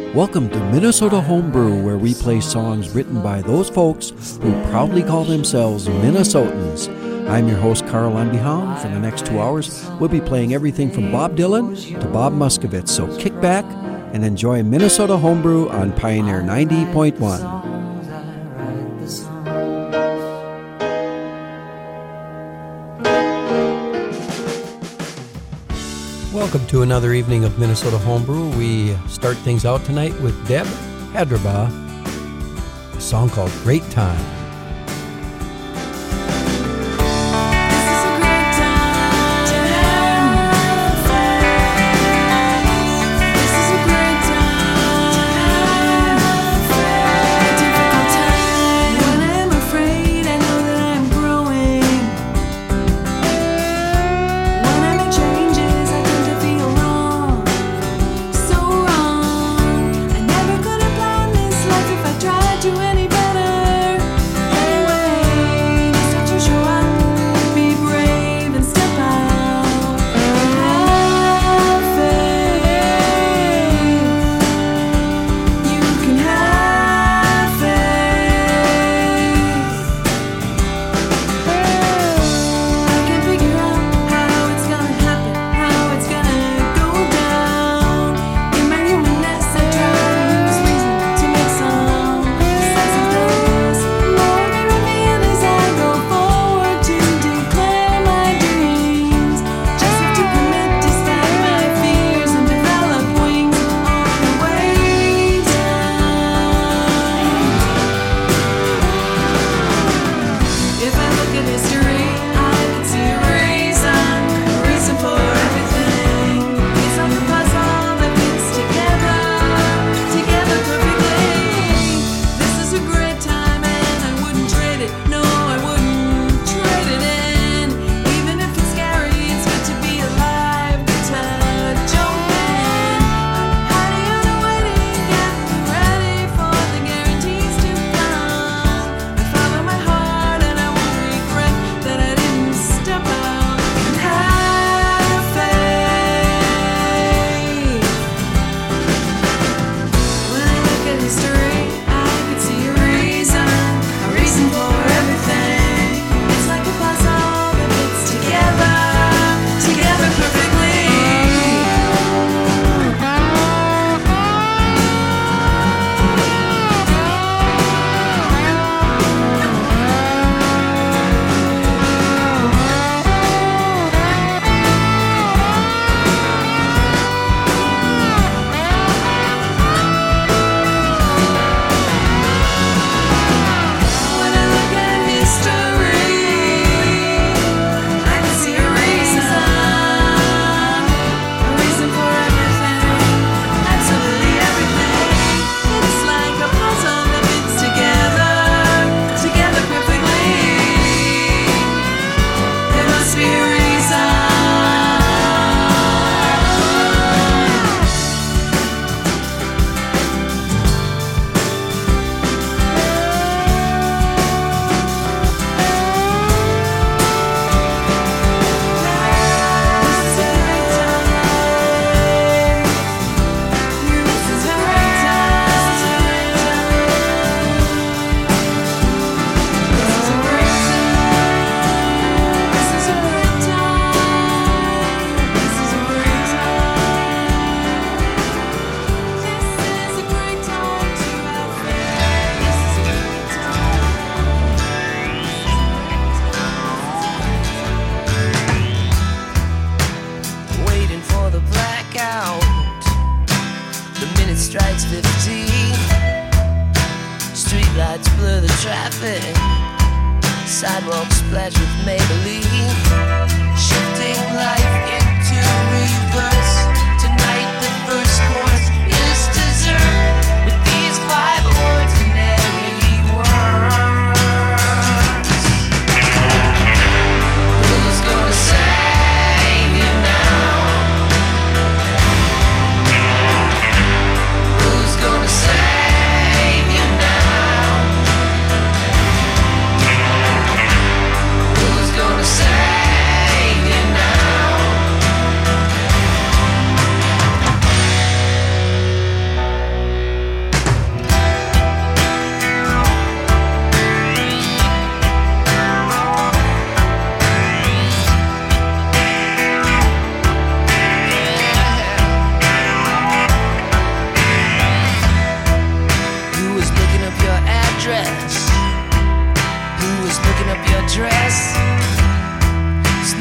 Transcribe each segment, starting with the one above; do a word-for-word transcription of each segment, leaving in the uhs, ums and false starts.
Welcome to Minnesota Homebrew, where we play songs written by those folks who proudly call themselves Minnesotans. I'm your host, Carl Anbehaun. For the next two hours, we'll be playing everything from Bob Dylan to Bob Muscovitz. So kick back and enjoy Minnesota Homebrew on Pioneer ninety point one. Welcome to another evening of Minnesota Homebrew. We start things out tonight with Deb Hadrabah, a song called Great Time. Tried to any better.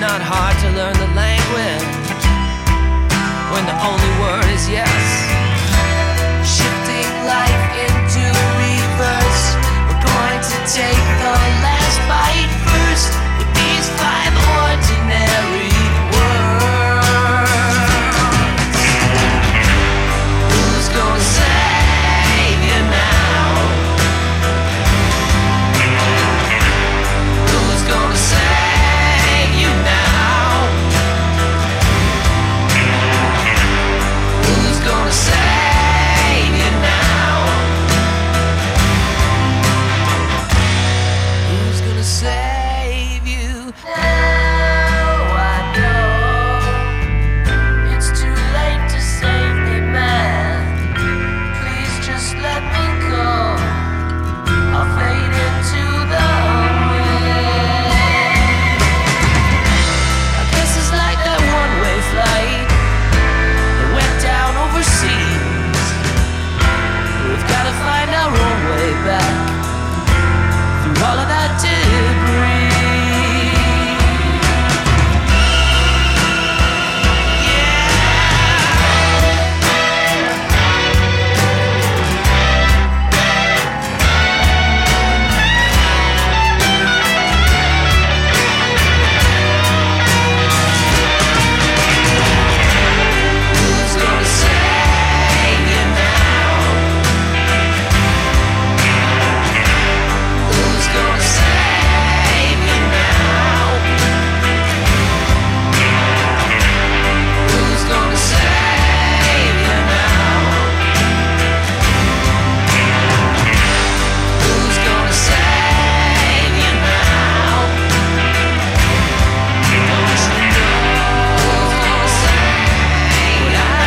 not hard to learn the language when the only word is yes. Shifting life into reverse. We're going to take the last bite first with these five ordinary words. Who's gonna save you now? Who's gonna save you now? Who's gonna save you now? Who's gonna save you now? I know it's too late to save me, man. Please just let me go. I'll fade into the wind. I guess it's like that one-way flight that went down overseas. We've got to find our own way back through all of that debris. Who's gonna save you now? Who's gonna save you now? Who's gonna save you now? Who's gonna save you now? Don't you know who's gonna save you now?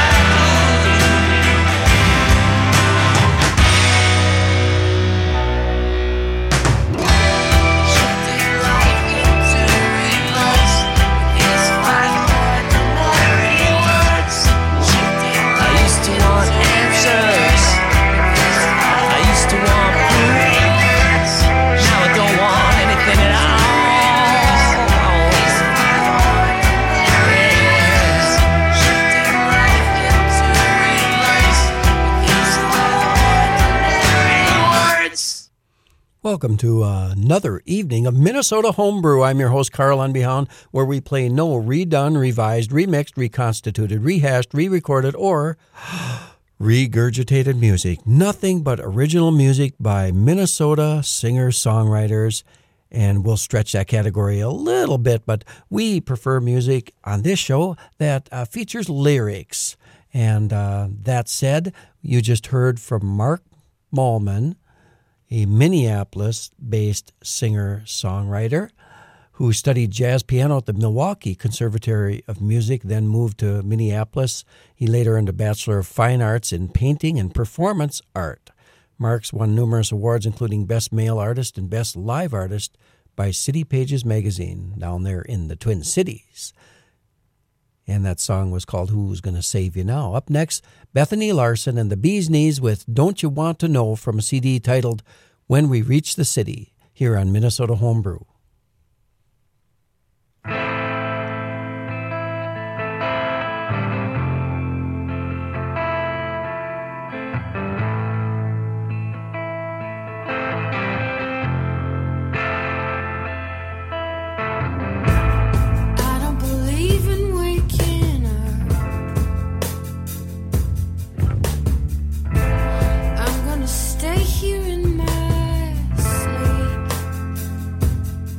Shifting life into reverse is five ordinary words. I used to want answers. I used to want proof. Now I don't want anything at all. Shifting life into reverse is five ordinary words. Welcome to another evening of Minnesota Homebrew. I'm your host, Carl Unbehound, where we play no redone, revised, remixed, reconstituted, rehashed, re-recorded, or regurgitated music. Nothing but original music by Minnesota singer-songwriters, and we'll stretch that category a little bit, but we prefer music on this show that uh, features lyrics. And uh, that said, you just heard from Mark Mallman, a Minneapolis-based singer-songwriter who studied jazz piano at the Milwaukee Conservatory of Music, then moved to Minneapolis. He later earned a Bachelor of Fine Arts in Painting and Performance Art. Mark's won numerous awards, including Best Male Artist and Best Live Artist by City Pages magazine down there in the Twin Cities. And that song was called Who's Gonna Save You Now? Up next, Bethany Larson and the Bee's Knees with Don't You Want to Know from a C D titled When We Reach the City, here on Minnesota Homebrew. I don't believe in waking up. I'm gonna stay here in my sleep.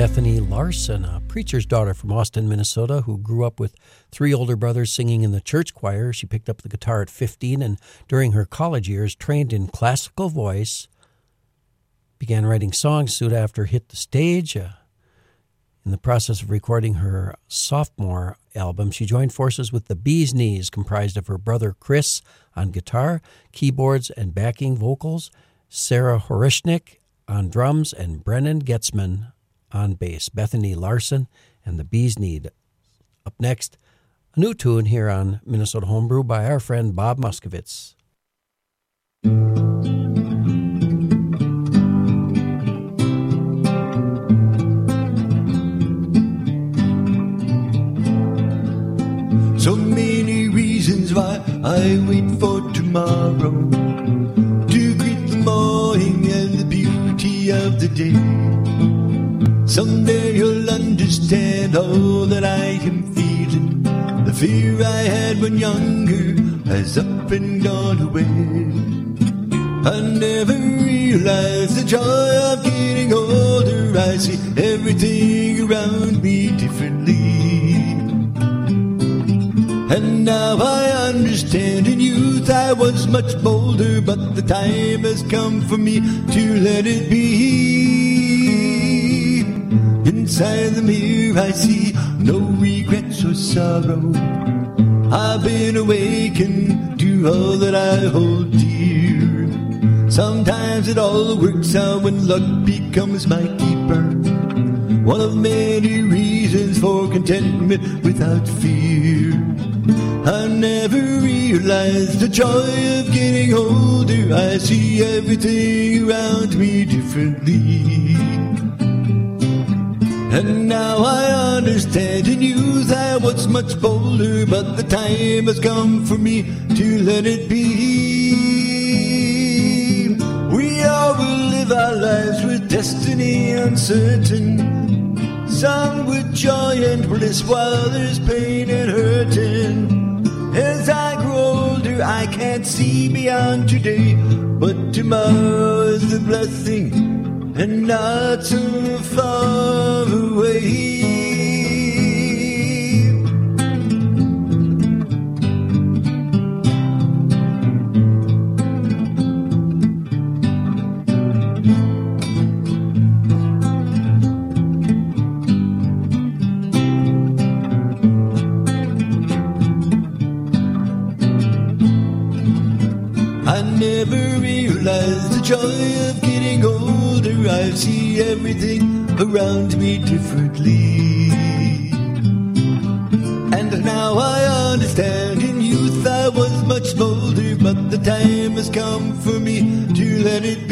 Bethany Larson, a preacher's daughter from Austin, Minnesota, who grew up with three older brothers singing in the church choir. She picked up the guitar at fifteen and during her college years trained in classical voice, began writing songs soon after hit the stage. Uh, in the process of recording her sophomore album, she joined forces with the Bee's Knees, comprised of her brother Chris on guitar, keyboards, and backing vocals, Sarah Horishnik on drums, and Brennan Getzman on bass. Bethany Larson and the Bee's Knees. Up next, a new tune here on Minnesota Homebrew by our friend Bob Muskowitz. So many reasons why I wait for tomorrow to greet the morning and the beauty of the day. Someday you'll understand all that I am feeling. The fear I had when younger has up and gone away. I never realized the joy of getting older. I see everything around me differently. And now I understand in youth I was much bolder, but the time has come for me to let it be. Inside the mirror I see no regrets or sorrow. I've been awakened to all that I hold dear. Sometimes it all works out when luck becomes my keeper. One of many reasons for contentment without fear. I never realized the joy of getting older. I see everything around me differently. And now I understand in youth I was much bolder, but the time has come for me to let it be. We all will live our lives with destiny uncertain, some with joy and bliss while there's pain and hurting. As I grow older I can't see beyond today, but tomorrow is a blessing and not so far away. I never realized the joy of getting older. I see everything around me differently. And now I understand in youth I was much bolder, but the time has come for me to let it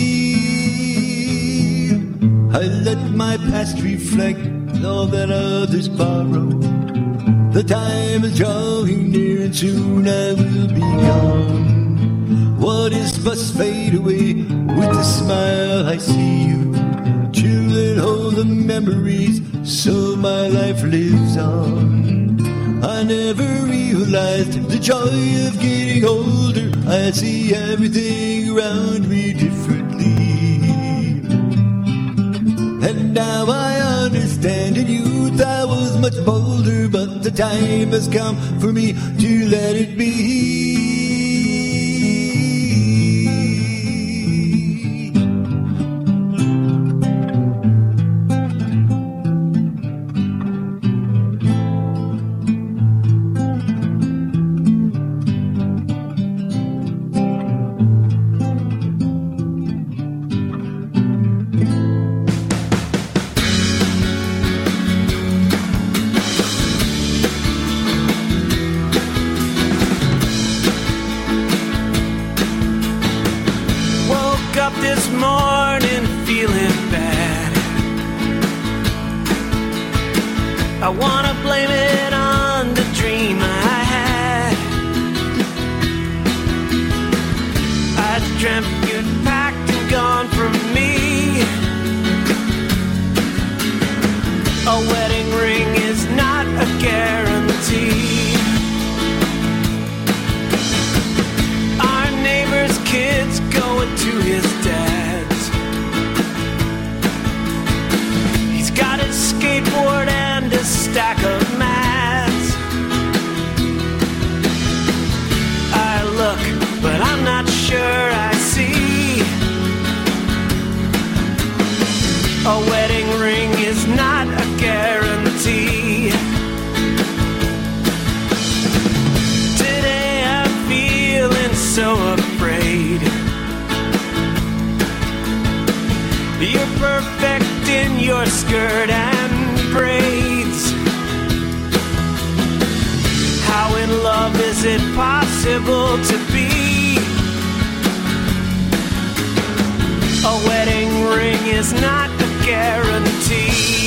be. I let my past reflect all that others borrow. The time is drawing near and soon I will be gone. What is must fade away. With a smile I see you. Children hold the memories, so my life lives on. I never realized the joy of getting older. I see everything around me differently. And now I understand in youth I was much bolder, but the time has come for me to let it be. I wanna blame it on the dream I had. I dreamt you'd packed and gone from me. A wedding ring is not a guarantee. Our neighbor's kids going to his dad's. He's got A wedding ring is not a guarantee. Today I'm feeling so afraid. You're perfect in your skirt and braids. How in love is it possible to be? A wedding ring is not a guarantee.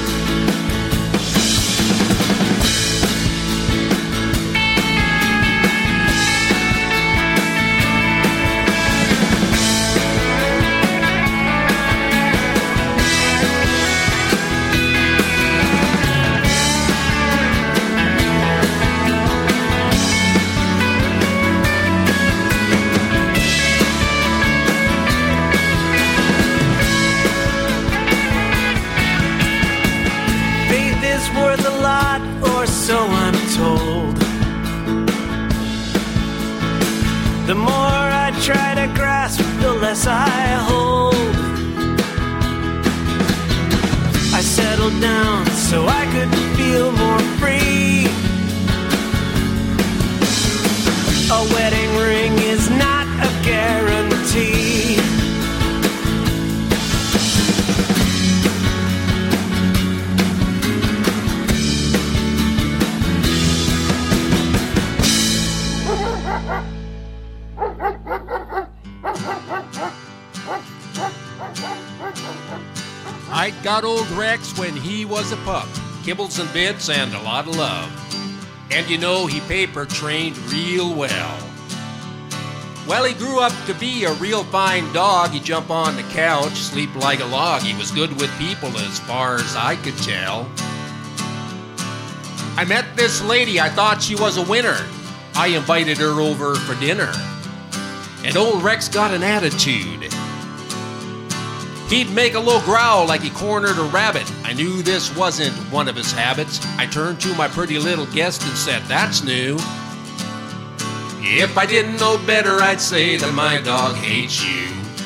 Worth a lot, or so I'm told. The more I try to grasp, the less I hold. I settled down so I could feel more free. A wedding ring is not a guarantee. I got old Rex when he was a pup, kibbles and bits and a lot of love. And you know he paper trained real well. Well, he grew up to be a real fine dog. He'd jump on the couch, sleep like a log. He was good with people as far as I could tell. I met this lady, I thought she was a winner. I invited her over for dinner. And old Rex got an attitude. He'd make a low growl like he cornered a rabbit. I knew this wasn't one of his habits. I turned to my pretty little guest and said, "That's new." If I didn't know better, I'd say that my dog hates you.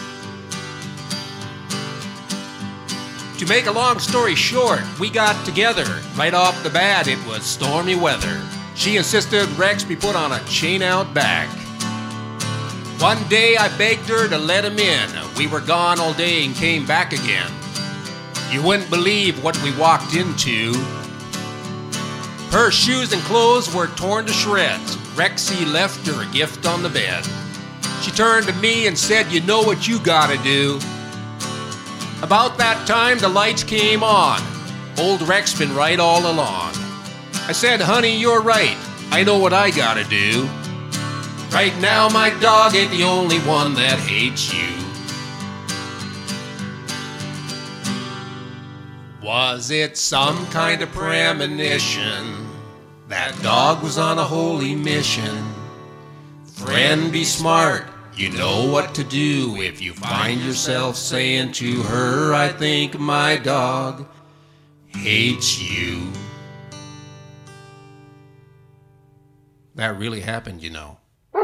To make a long story short, we got together. Right off the bat, it was stormy weather. She insisted Rex be put on a chain out back. One day I begged her to let him in. We were gone all day and came back again. You wouldn't believe what we walked into. Her shoes and clothes were torn to shreds. Rexy left her a gift on the bed. She turned to me and said, "You know what you gotta do." About that time the lights came on. Old Rex been right all along. I said, "Honey, you're right. I know what I gotta do. Right now my dog ain't the only one that hates you." Was it some kind of premonition? That dog was on a holy mission. Friend, be smart. You know what to do if you find yourself saying to her, "I think my dog hates you." That really happened, you know.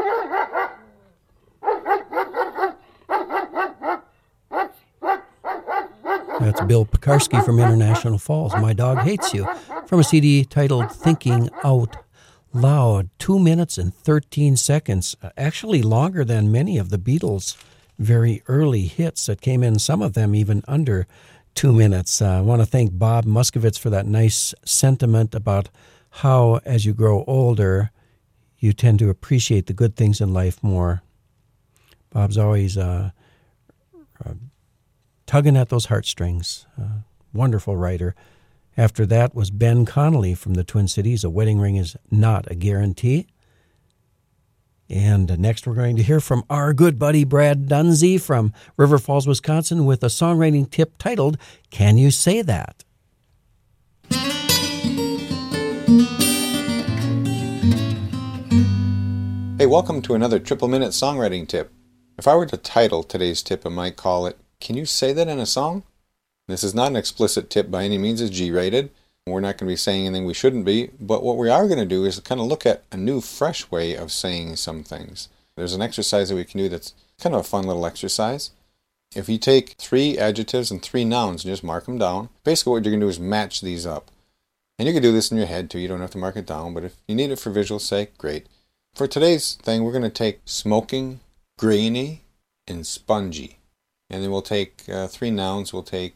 That's Bill Pekarsky from International Falls. My Dog Hates You, from a C D titled Thinking Out Loud. Two minutes and thirteen seconds, actually longer than many of the Beatles' very early hits that came in, some of them even under two minutes. Uh, I want to thank Bob Muskovitz for that nice sentiment about how, as you grow older, you tend to appreciate the good things in life more. Bob's always uh, uh, tugging at those heartstrings. Uh, wonderful writer. After that was Ben Connolly from the Twin Cities. A wedding ring is not a guarantee. And uh, next we're going to hear from our good buddy Brad Dunsey from River Falls, Wisconsin, with a songwriting tip titled, "Can You Say That?" Hey, welcome to another Triple Minute Songwriting Tip. If I were to title today's tip, I might call it, "Can You Say That in a Song?" This is not an explicit tip by any means. It's G-rated. We're not going to be saying anything we shouldn't be, but what we are going to do is kind of look at a new, fresh way of saying some things. There's an exercise that we can do that's kind of a fun little exercise. If you take three adjectives and three nouns and just mark them down, basically what you're going to do is match these up. And you can do this in your head too, you don't have to mark it down, but if you need it for visual sake, great. For today's thing, we're going to take smoking, grainy, and spongy. And then we'll take uh, three nouns, we'll take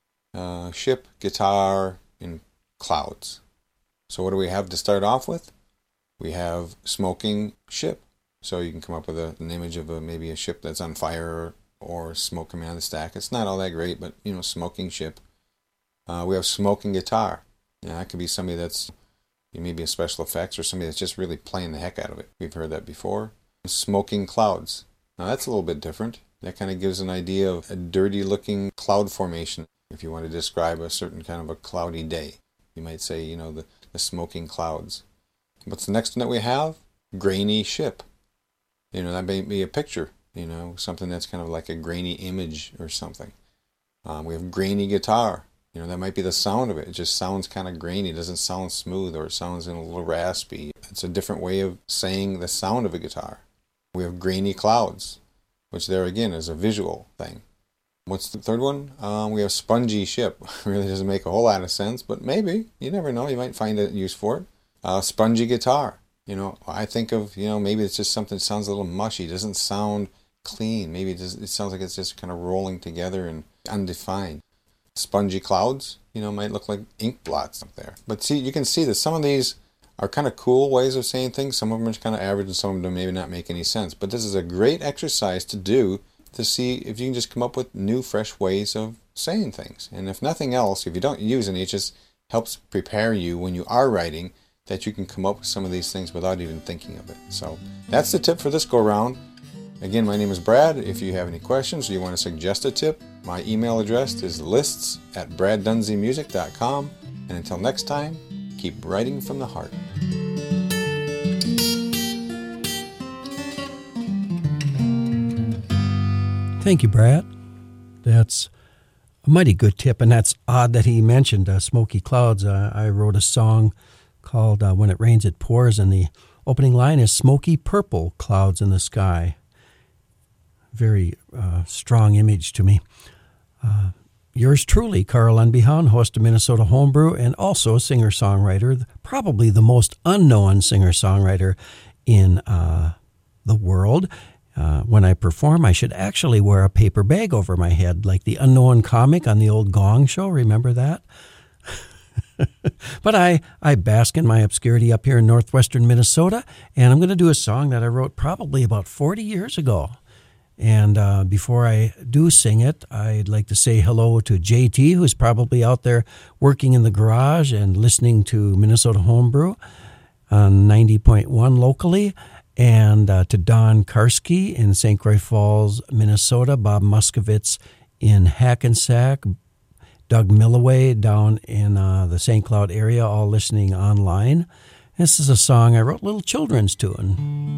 uh, ship, guitar, and clouds. So what do we have to start off with? We have smoking ship. So you can come up with a, an image of a, maybe a ship that's on fire or, or smoke coming out of the stack. It's not all that great, but, you know, smoking ship. Uh, we have smoking guitar. You know, that could be somebody that's maybe a special effects or somebody that's just really playing the heck out of it. We've heard that before. Smoking clouds. Now that's a little bit different. That kind of gives an idea of a dirty looking cloud formation. If you want to describe a certain kind of a cloudy day, you might say, you know, the, the smoking clouds. What's the next one that we have? Grainy ship. You know, that may be a picture, you know, something that's kind of like a grainy image or something. Um, we have grainy guitar. You know, that might be the sound of it. It just sounds kind of grainy. It doesn't sound smooth, or it sounds in a little raspy. It's a different way of saying the sound of a guitar. We have grainy clouds, which there again is a visual thing. What's the third one? Um, we have spongy ship. Really doesn't make a whole lot of sense, but maybe. You never know. You might find a use for it. Uh, spongy guitar. You know, I think of, you know, maybe it's just something that sounds a little mushy. It doesn't sound clean. Maybe it, just, it sounds like it's just kind of rolling together and undefined. Spongy clouds, you know, might look like ink blots up there. But see, you can see that some of these are kind of cool ways of saying things. Some of them are kind of average and some of them maybe not make any sense. But this is a great exercise to do to see if you can just come up with new, fresh ways of saying things. And if nothing else, if you don't use any, it just helps prepare you when you are writing that you can come up with some of these things without even thinking of it. So that's the tip for this go-round. Again, my name is Brad. If you have any questions or you want to suggest a tip, my email address is lists at brad dunsey music dot com. And until next time, keep writing from the heart. Thank you, Brad. That's a mighty good tip, and that's odd that he mentioned uh, smoky clouds. Uh, I wrote a song called uh, When It Rains, It Pours, and the opening line is smoky purple clouds in the sky. Very uh, strong image to me. Uh, yours truly, Carl Unbehaun, host of Minnesota Homebrew and also a singer-songwriter, probably the most unknown singer-songwriter in uh, the world. Uh, when I perform, I should actually wear a paper bag over my head, like the unknown comic on the old Gong Show. Remember that? But I, I bask in my obscurity up here in northwestern Minnesota, and I'm going to do a song that I wrote probably about forty years ago. And uh, before I do sing it, I'd like to say hello to J T, who's probably out there working in the garage and listening to Minnesota Homebrew on ninety point one locally, and uh, to Don Karski in Saint Croix Falls, Minnesota, Bob Muskovitz in Hackensack, Doug Milloway down in uh, the Saint Cloud area, all listening online. This is a song I wrote, little children's tune.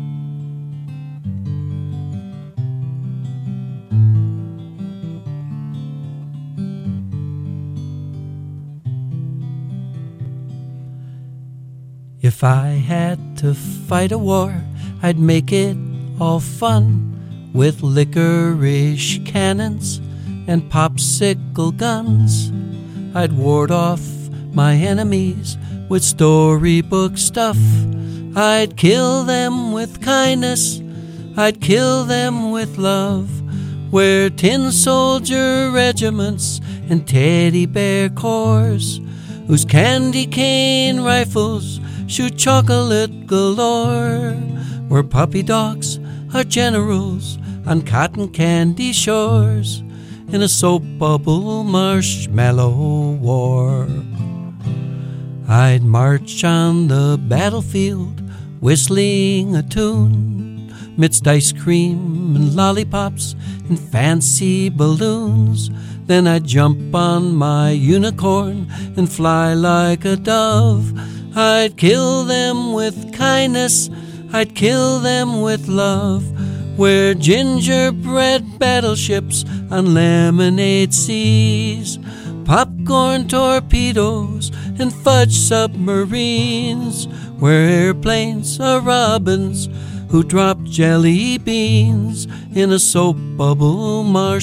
If I had to fight a war, I'd make it all fun with licorice cannons and popsicle guns. I'd ward off my enemies with storybook stuff. I'd kill them with kindness, I'd kill them with love. Wear tin soldier regiments and teddy bear corps, whose candy cane rifles shoot chocolate galore. We're puppy dogs, our generals, on cotton candy shores, in a soap bubble marshmallow war. I'd march on the battlefield, whistling a tune, midst ice cream and lollipops and fancy balloons. Then I'd jump on my unicorn and fly like a dove. I'd kill them with kindness, I'd kill them with love. We're gingerbread battleships on lemonade seas, popcorn torpedoes and fudge submarines. We're airplanes are robins who drop jelly beans in a soap bubble marshmallow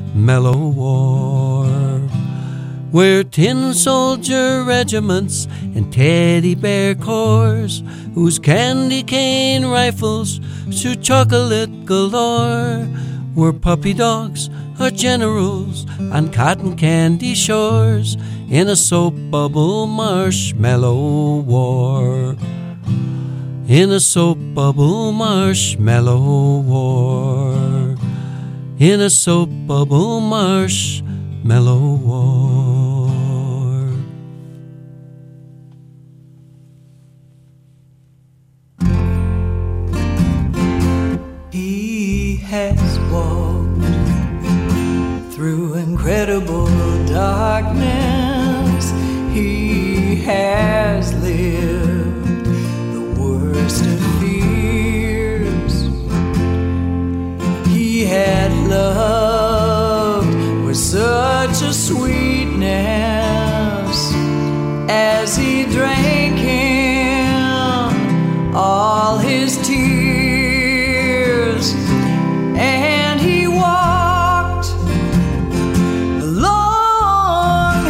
mellow war, where tin soldier regiments and teddy bear corps, whose candy cane rifles shoot chocolate galore, were puppy dogs or generals on cotton candy shores in a soap bubble marshmallow war. In a soap bubble marshmallow war. In a soap bubble marshmallow war. He has walked through incredible darkness. He has lived the worst of fears. He had loved with such a sweetness as he drank in all his tears, and he walked the long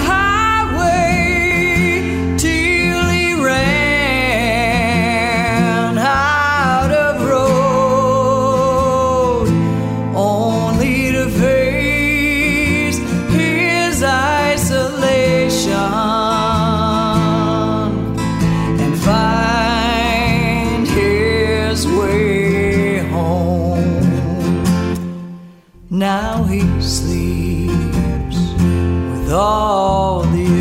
highway till he ran out of road, only to face his isolation and find his way home. Now he sleeps with all the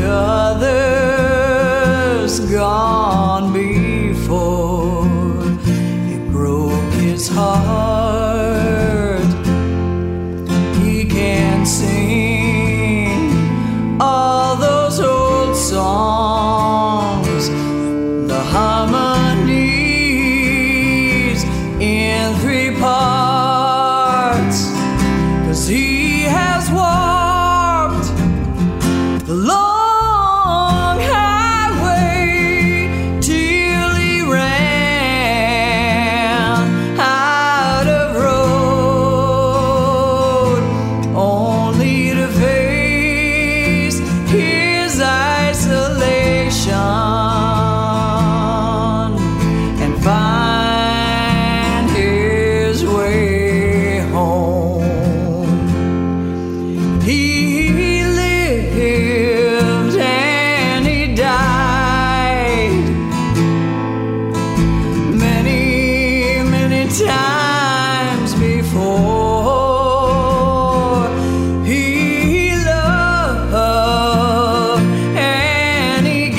others gone before. It broke his heart. He can't sing all those old songs, the harmonies in three parts, 'cause he has walked the long highway till he ran out of road, only to face his isolation and find his way home. He lived and he died many, many times before. He loved and he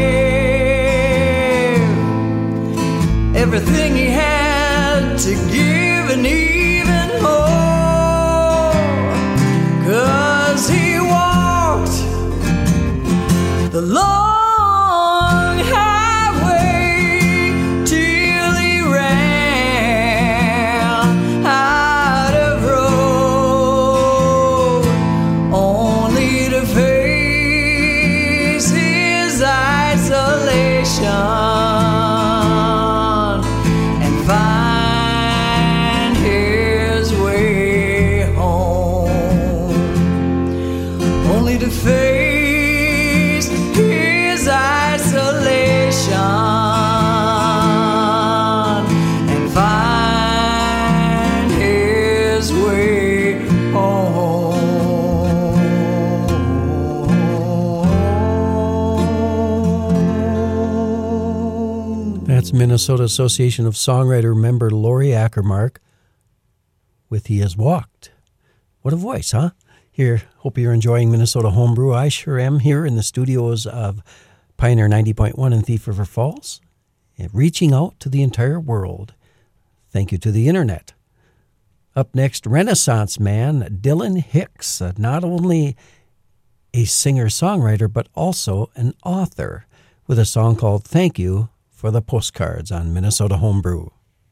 gave everything he had to give and even more, 'cause he walked the long highway till he ran out of road, only to face his isolation and find his way home, only to face his isolation and find his way home. That's Minnesota Association of Songwriter member Lori Ackermark with He Has Walked. What a voice, huh? Here, hope you're enjoying Minnesota Homebrew. I sure am, here in the studios of Pioneer ninety point one in Thief River Falls, reaching out to the entire world. Thank you to the internet. Up next, Renaissance man Dylan Hicks, uh, not only a singer-songwriter, but also an author, with a song called Thank You for the Postcards on Minnesota Homebrew.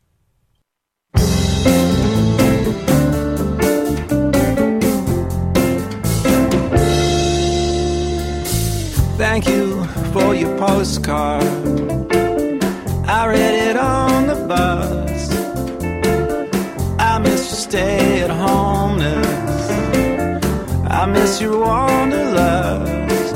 Thank you for your postcard. I read it on the bus. I miss your stay at homeness. quench your wanderlust.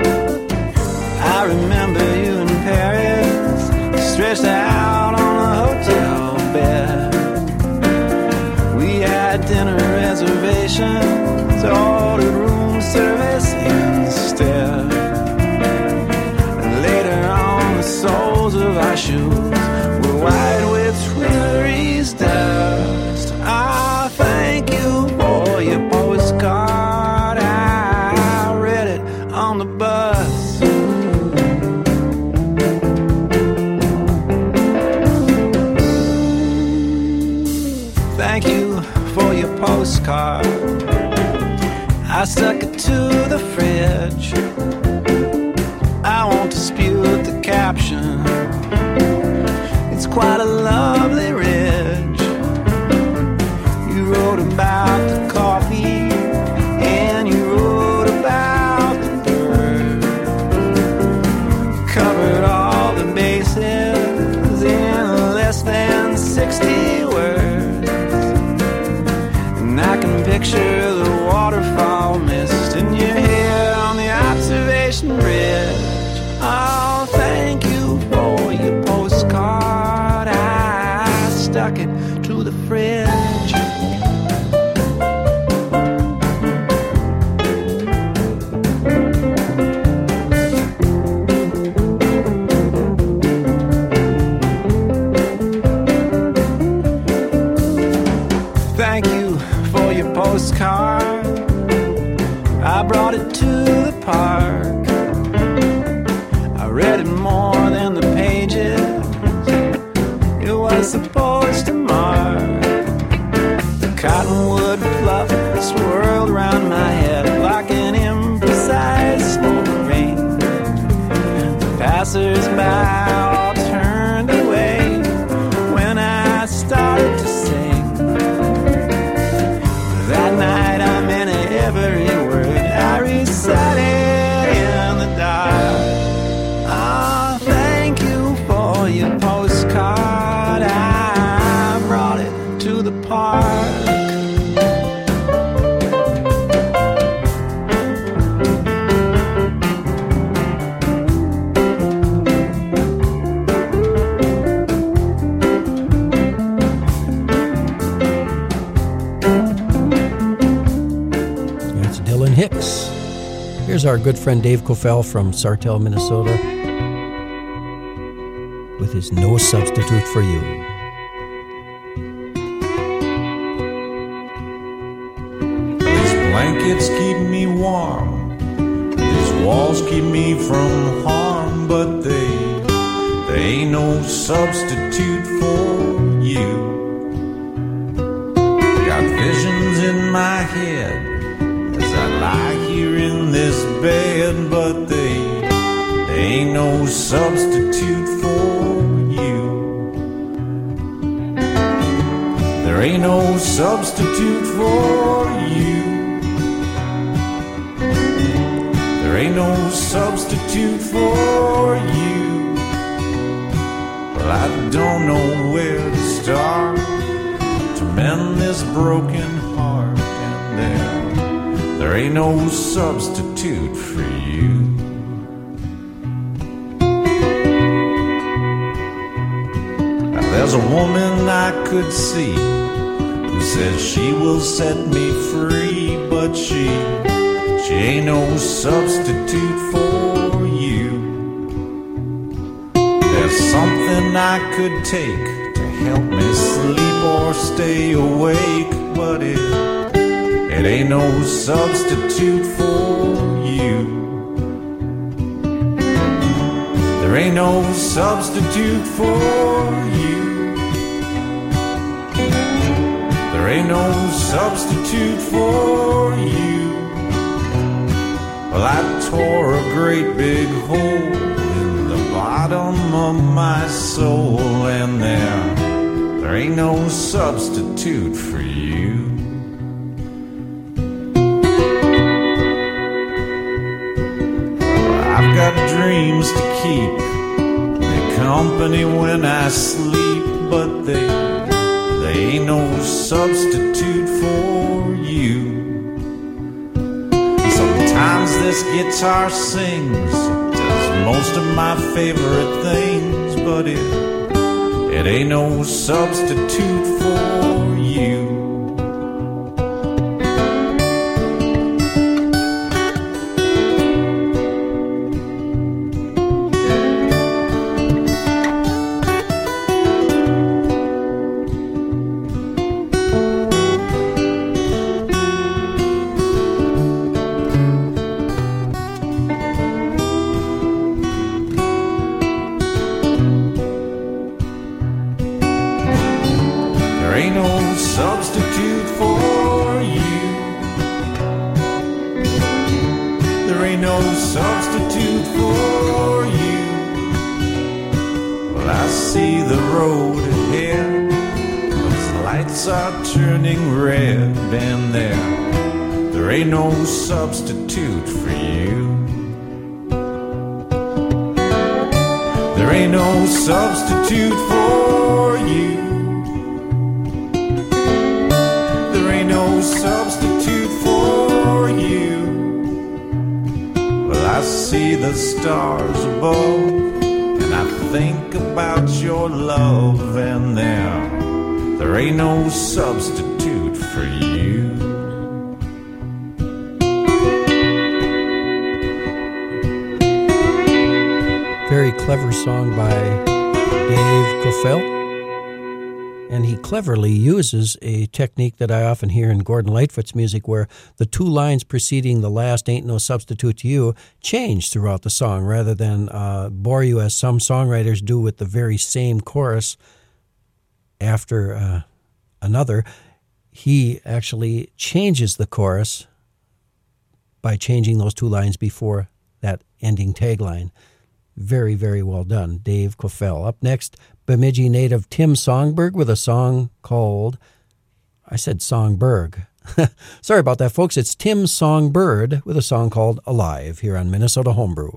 I remember you in Paris, stretched out on a hotel bed. We had dinner reservations, ordered room service instead. And later on, the soles of our shoes were white with Tuileries dust. I thank you for your postcard. I read it on the bus. Thank you for your postcard. I stuck it to the fridge. I won't dispute the caption. It's quite a lovely ridge. You wrote about the coffee and you wrote about the bird. You covered all the bases in less than sixty words. And I can picture the waterfall mist in your hair on the observation bridge. Oh, thank you for your postcard. I stuck it to the fridge. Thank you for your postcard. I brought it to the park. I read it more than the pages it was supposed to mark. The cottonwood fluff swirled around my head like an imprecise rain. The passers-by all turned away when I started to sing. That night I meant every word I recited in the dark. Ah, thank you for your postcard. I brought it to the park. That's Dylan Hicks. Here's our good friend Dave Kofel from Sartell, Minnesota, with his No Substitute for You. These blankets keep me warm, these walls keep me from harm, but they, they ain't no substitute for you. Got visions in my head as I lie here in this bed, but they, they ain't no substitute for you. There ain't no substitute for you. There ain't no substitute for you. Well, I don't know where to start to mend this broken heart, and there, there ain't no substitute for you. Now, there's a woman I could see who says she will set me free, but she, she ain't no substitute for you. There's something I could take to help me sleep or stay awake, but it, it ain't no substitute for you. There ain't no substitute for you. There ain't no substitute for you. Well, I tore a great big hole in the bottom of my soul, and there, there ain't no substitute for you. Well, I've got dreams to keep me company when I sleep, but they, they ain't no substitute for you. Sometimes this guitar sings, does most of my favorite things, but it, it ain't no substitute for you. Substitute for you. There ain't no substitute for you. There ain't no substitute for you. Well, I see the stars above, and I think about your love, and there, there ain't no substitute for you. Very clever song by Dave Groffel, and he cleverly uses a technique that I often hear in Gordon Lightfoot's music, where the two lines preceding the last "Ain't No Substitute to You" change throughout the song, rather than uh, bore you as some songwriters do with the very same chorus after uh, another. He actually changes the chorus by changing those two lines before that ending tagline. Very, very well done, Dave Groffel. Up next, Bemidji native Tim Songberg with a song called, I said Songbird. Sorry about that, folks. It's Tim Songbird with a song called Alive here on Minnesota Homebrew.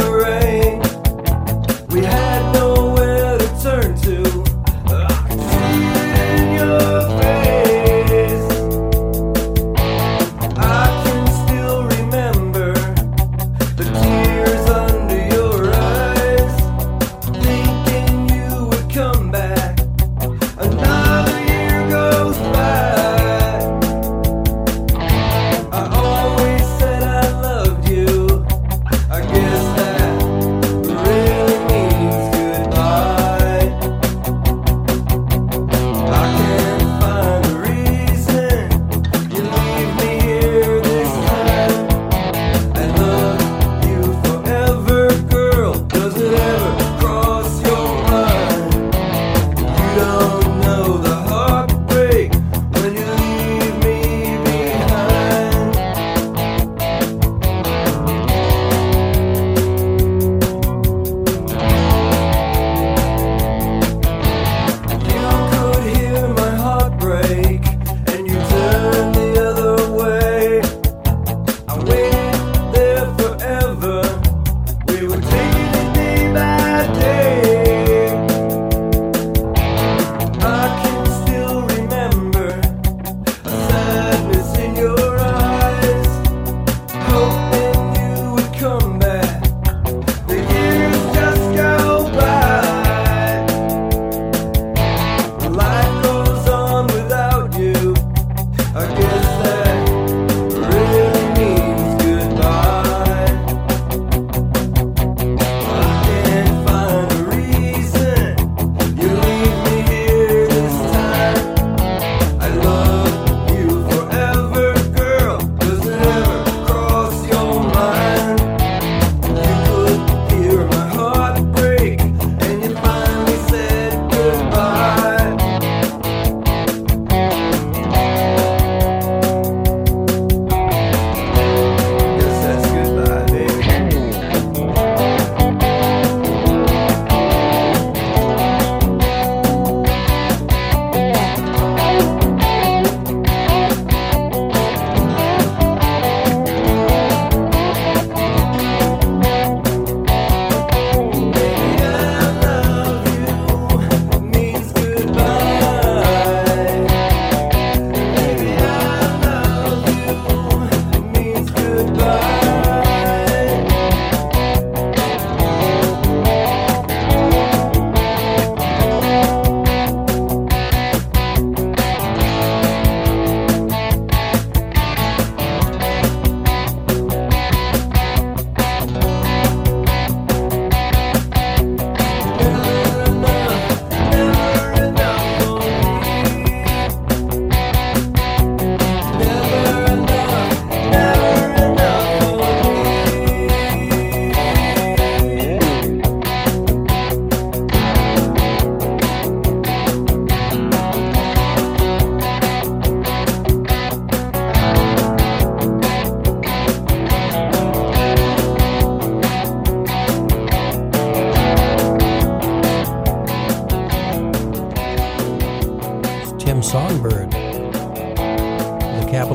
We had nowhere to turn to.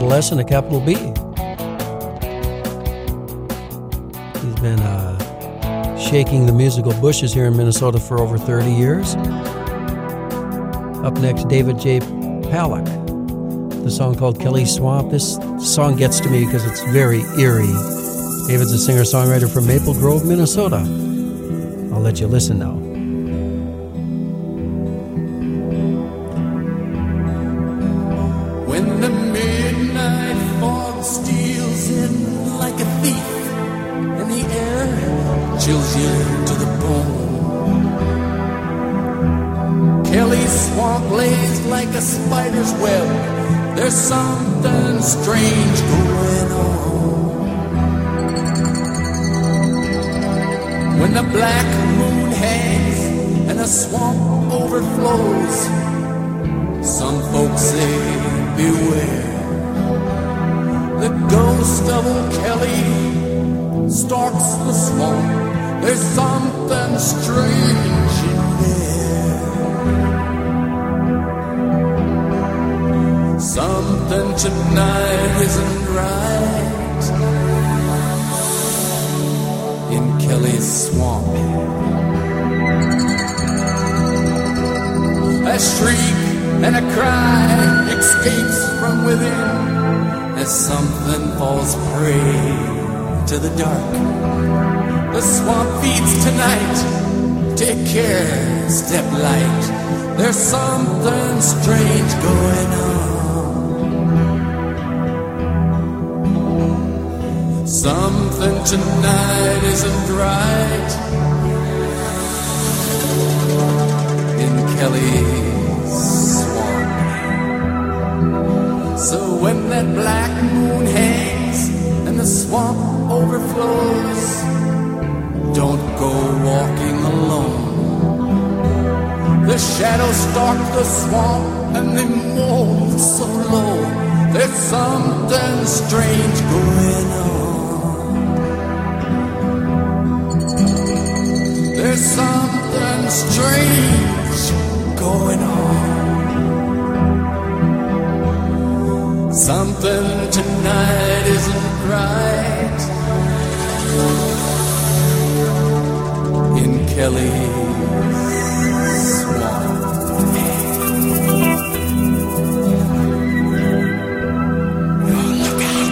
capital S and a capital B. He's been uh, shaking the musical bushes here in Minnesota for over thirty years. Up next, David J. Palak. The song called Kelly's Swamp. This song gets to me because it's very eerie. David's a singer-songwriter from Maple Grove, Minnesota. I'll let you listen now. When the midnight fog steals in like a thief, and the air chills you to the bone, Kelly's Swamp lays like a spider's web. There's something strange going on. When the black moon hangs and the swamp overflows, some folks say beware. The ghost of old Kelly stalks the swamp. There's something strange in there. Something tonight isn't right in Kelly's Swamp. A shriek and a cry escapes from within as something falls prey to the dark. The swamp feeds tonight. Take care, step light. There's something strange going on. Something tonight isn't right in Kelly's Swamp. So when that black moon hangs and the swamp overflows, don't go walking alone. The shadows stalk the swamp and they moan so low. There's something strange going on. There's something strange going on. Something tonight isn't right in Kelly's Swamp. Look out!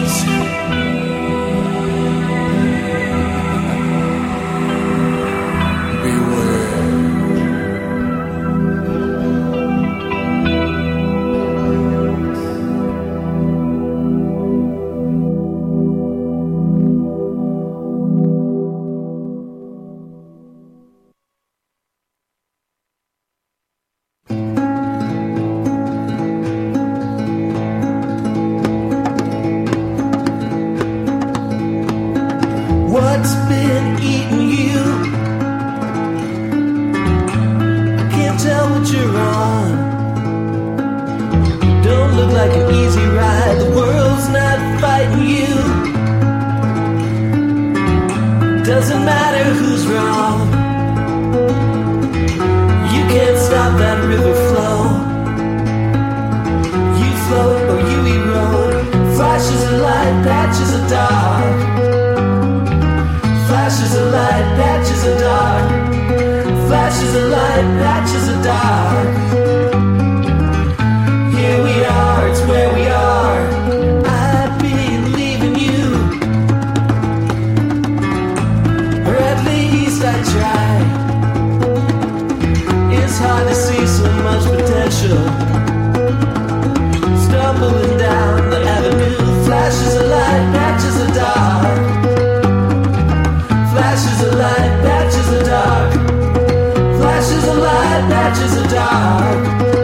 What's been eating you? I can't tell what you're on. Don't look like an easy ride. The world's not fighting you. Doesn't matter who's wrong. You can't stop that river flow. You float or you erode. Flashes of light, patches of dark. Flashes of light, patches of dark. Flashes of light, patches of dark. Here we are, it's where we are. I believe in you. Or at least I try. It's hard to see so much potential. Stumbling down the avenue. Flashes of light, patches of dark. Flashes of light, patches of dark. Flashes of light, patches of dark.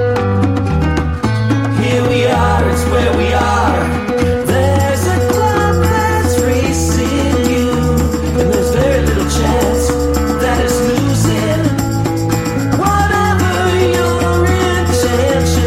Here we are, it's where we are. There's a clock that's racing you, and there's very little chance that it's losing. Whatever your intention.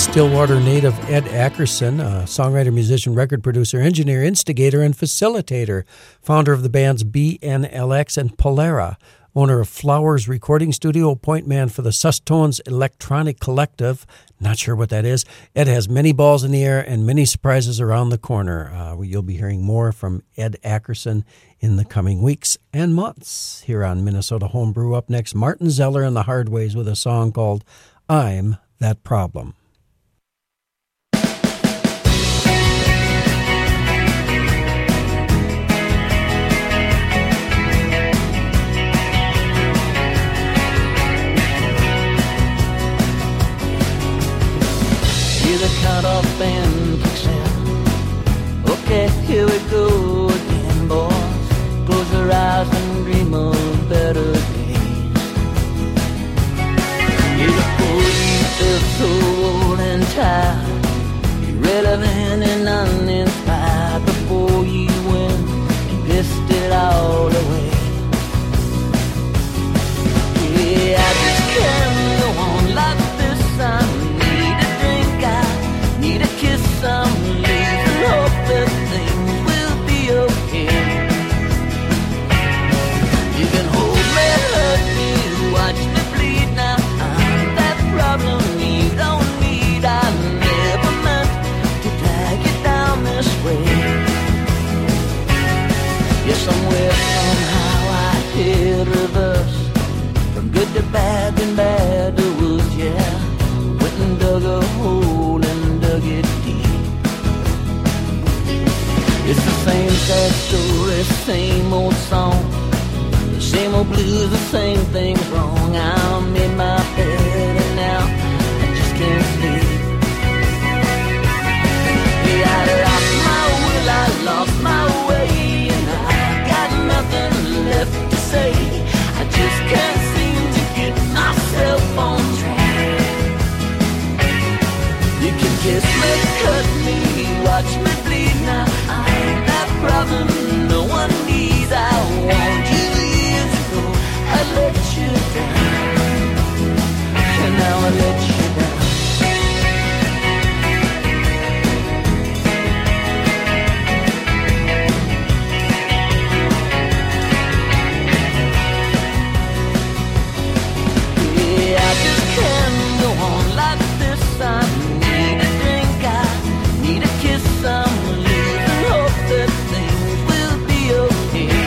Stillwater native Ed Ackerson, a songwriter, musician, record producer, engineer, instigator, and facilitator, founder of the bands B N L X and Polera, owner of Flowers Recording Studio, point man for the Sustones Electronic Collective. Not sure what that is. Ed has many balls in the air and many surprises around the corner. Uh, you'll be hearing more from Ed Ackerson in the coming weeks and months here on Minnesota Homebrew. Up next, Martin Zeller and the Hardways with a song called I'm That Problem. The count off and kicks in. Okay, here we go again, boys. Close your eyes and dream of better days. You're the fool, you feel so old and tired, irrelevant and uninspired. Before you win, you pissed it all away. Yeah, I just can't go on like this. I'm need a kiss, some leaves, and hope that things will be okay. You can hold me, hurt me, watch me bleed now. I'm that problem you don't need. I never meant to drag you down this way. Yeah, somewhere, somehow I hit reverse. From good to bad and bad to worse, yeah. Went and dug a hole and dug it deep. It's the same sad story, same old song, the same old blues, the same things wrong. I'm in my bed and now I just can't sleep. Yeah, I lost my will, I lost my way, and I got nothing left to say. I just can't seem to get myself on track. You can kiss me, cut me, watch me bleed now. I ain't that problem no one needs. I warned you years ago, I let you down, and now I let you down. Yeah, I just can't go on like this. I'm some leave and hope that things will be okay.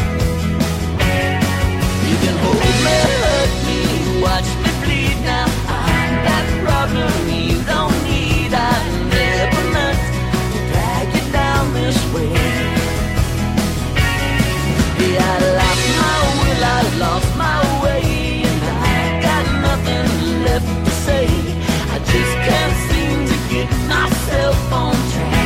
You can hold me, hurt me, watch me bleed now. I'm that problem you don't need. I never meant to drag you down this way. Yeah, I lost my will, I lost my way, and I got nothing left to say. I just can't seem to get myself on track.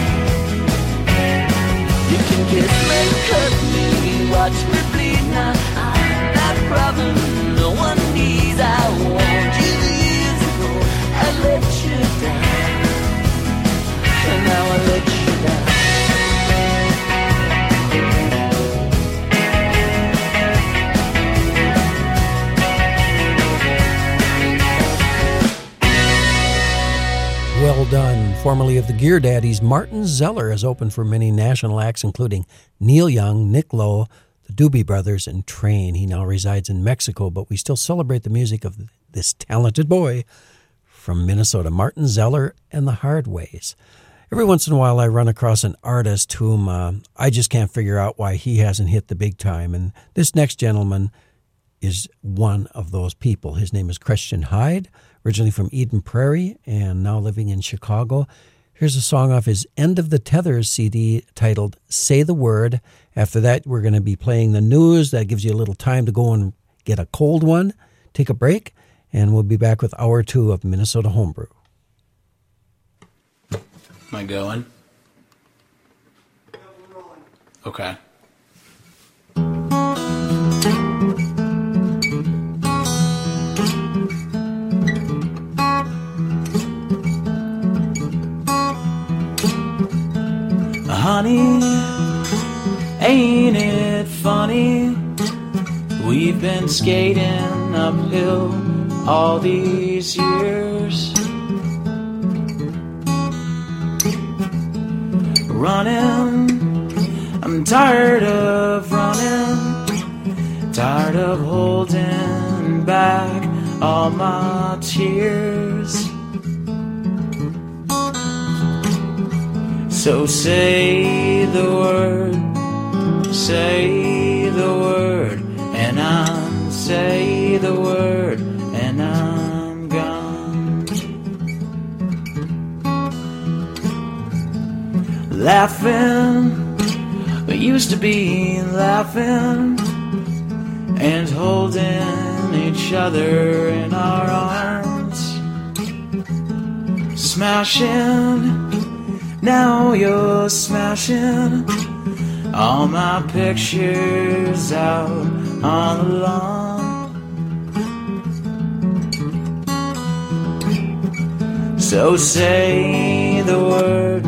You can kiss me, cut me, watch me bleed now. I'm that problem no one needs. I warned you years ago, I let you down, and now I let you down. Well done. Formerly of the Gear Daddies, Martin Zeller has opened for many national acts, including Neil Young, Nick Lowe, the Doobie Brothers, and Train. He now resides in Mexico, but we still celebrate the music of this talented boy from Minnesota, Martin Zeller and the Hardways. Every once in a while I run across an artist whom uh, I just can't figure out why he hasn't hit the big time, and this next gentleman is one of those people. His name is Christian Hyde, originally from Eden Prairie and now living in Chicago. Here's a song off his End of the Tethers C D titled Say the Word. After that, we're going to be playing the news. That gives you a little time to go and get a cold one, take a break, and we'll be back with hour two of Minnesota Homebrew. Am I going? Okay. Honey, ain't it funny? We've been skating uphill all these years. running. I'm tired of running, tired of holding back all my tears. So say the word, say the word, and I'm say the word, and I'm gone. Laughing, we used to be laughing and holding each other in our arms. Smashing, now you're smashing all my pictures out on the lawn. So say the word,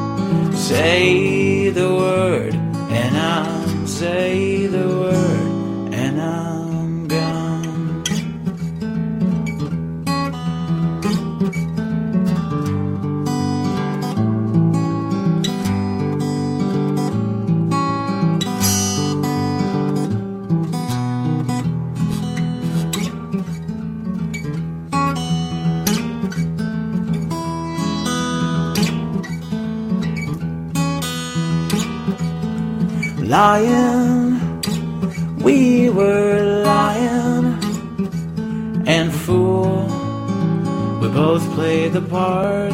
say the word, and I'll say the word, and I'm gone. Lying, we were lying, and fool, we both played the part.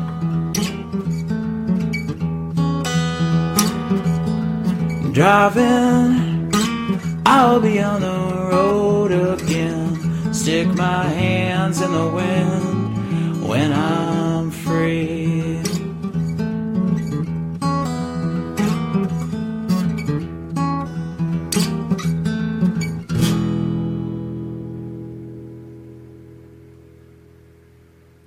Driving, I'll be on the road again, stick my hands in the wind when I